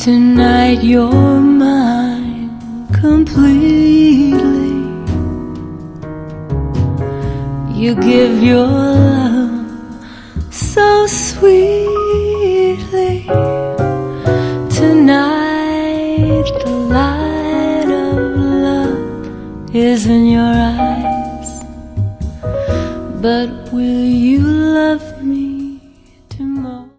Tonight you're mine completely. You give your love so sweetly. Tonight the light of love is in your eyes. But will you love me